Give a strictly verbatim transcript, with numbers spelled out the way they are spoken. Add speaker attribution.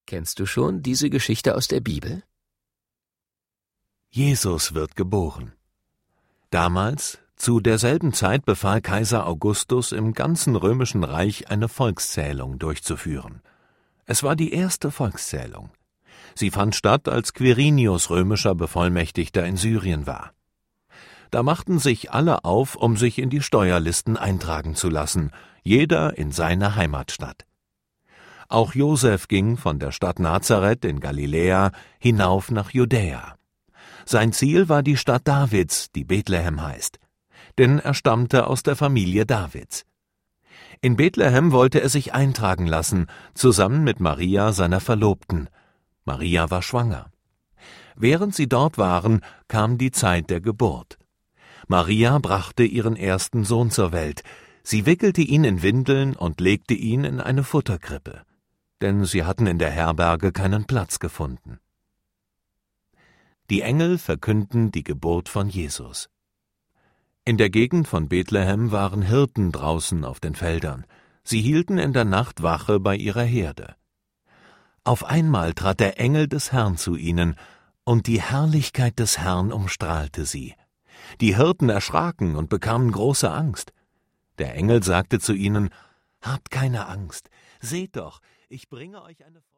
Speaker 1: Kennst du schon diese Geschichte aus der Bibel?
Speaker 2: Jesus wird geboren. Damals, zu derselben Zeit, befahl Kaiser Augustus im ganzen römischen Reich eine Volkszählung durchzuführen. Es war die erste Volkszählung. Sie fand statt, als Quirinius römischer Bevollmächtigter in Syrien war. Da machten sich alle auf, um sich in die Steuerlisten eintragen zu lassen, jeder in seine Heimatstadt. Auch Josef ging von der Stadt Nazareth in Galiläa hinauf nach Judäa. Sein Ziel war die Stadt Davids, die Bethlehem heißt, denn er stammte aus der Familie Davids. In Bethlehem wollte er sich eintragen lassen, zusammen mit Maria, seiner Verlobten. Maria war schwanger. Während sie dort waren, kam die Zeit der Geburt. Maria brachte ihren ersten Sohn zur Welt. Sie wickelte ihn in Windeln und legte ihn in eine Futterkrippe, denn sie hatten in der Herberge keinen Platz gefunden. Die Engel verkünden die Geburt von Jesus. In der Gegend von Bethlehem waren Hirten draußen auf den Feldern. Sie hielten in der Nacht Wache bei ihrer Herde. Auf einmal trat der Engel des Herrn zu ihnen, und die Herrlichkeit des Herrn umstrahlte sie. Die Hirten erschraken und bekamen große Angst. Der Engel sagte zu ihnen: »Habt keine Angst, seht doch, ich bringe euch eine